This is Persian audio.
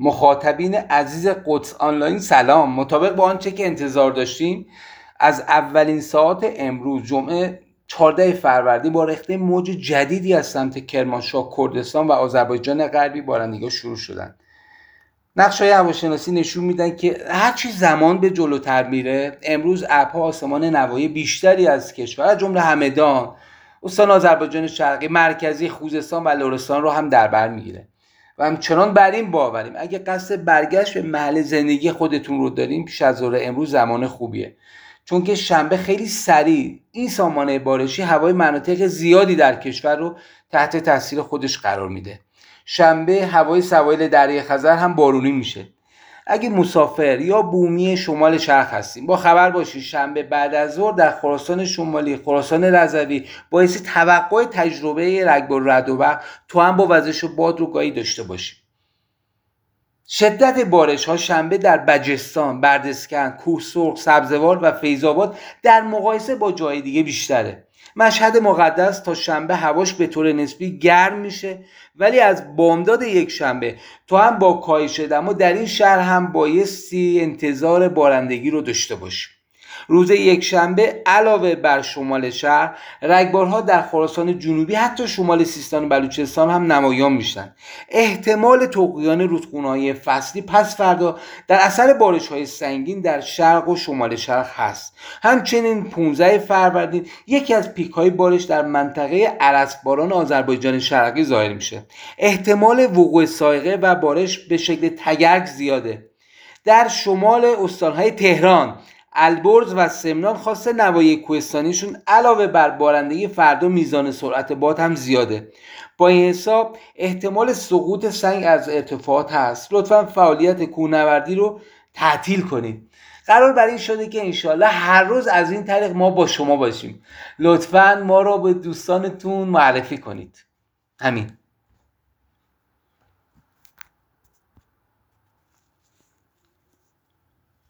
مخاطبین عزیز قدس آنلاین سلام. مطابق با آنچه که انتظار داشتیم از اولین ساعات امروز جمعه 14 فروردین با رخنه موج جدیدی از سمت کرمانشاه، کردستان و آذربایجان غربی بارندگی‌ها شروع شدن. نقش‌های هواشناسی نشون میدن که هرچی زمان به جلوتر میره امروز ابرها آسمان نواحی بیشتری از کشور از جمله همدان، استان آذربایجان شرقی، مرکزی، خوزستان و لرستان رو هم در بر میگیره و همچنان بر این باوریم اگه قصد برگشت به محل زندگی خودتون رو داریم پیش از ظهر امروز زمان خوبیه، چون که شنبه خیلی سریع این سامانه بارشی هوای مناطق زیادی در کشور رو تحت تاثیر خودش قرار میده. شنبه هوای سواحل دریای خزر هم بارونی میشه. اگه مسافر یا بومی شمال شرق هستیم با خبر باشید شنبه بعد از ظهر در خراسان شمالی، خراسان رضوی باعث توقع تجربه رگبار رعد و برق تو هم با وزش باد رو گاهی داشته باشیم. شدت بارش ها شنبه در بجستان، بردسکن، کوه سرخ، سبزوار و فیض‌آباد در مقایسه با جای دیگه بیشتره. مشهد مقدس تا شنبه هواش به طور نسبی گرم میشه، ولی از بامداد یک شنبه تو هم با کاهش دما در این شهر هم بایستی انتظار بارندگی رو داشته باشیم. روز یک شنبه علاوه بر شمال شهر رگبارها در خراسان جنوبی حتی شمال سیستان و بلوچستان هم نمایان میشن. احتمال طغیان رودخونه‌های فصلی پس فردا در اثر بارش‌های سنگین در شرق و شمال شرق هست. همچنین 15 فروردین یکی از پیک‌های بارش در منطقه ارسباران آذربایجان شرقی ظاهر میشه. احتمال وقوع صاعقه و بارش به شکل تگرگ زیاده. در شمال استان‌های تهران، البرز و سمنان خاصه نواحی کوهستانیشون علاوه بر بارندگی فردا میزان سرعت باد هم زیاده. با این حساب احتمال سقوط سنگ از ارتفاعات هست. لطفاً فعالیت کوهنوردی رو تعطیل کنید. قرار بر این شده که انشالله هر روز از این طریق ما با شما باشیم. لطفاً ما رو به دوستانتون معرفی کنید. همین.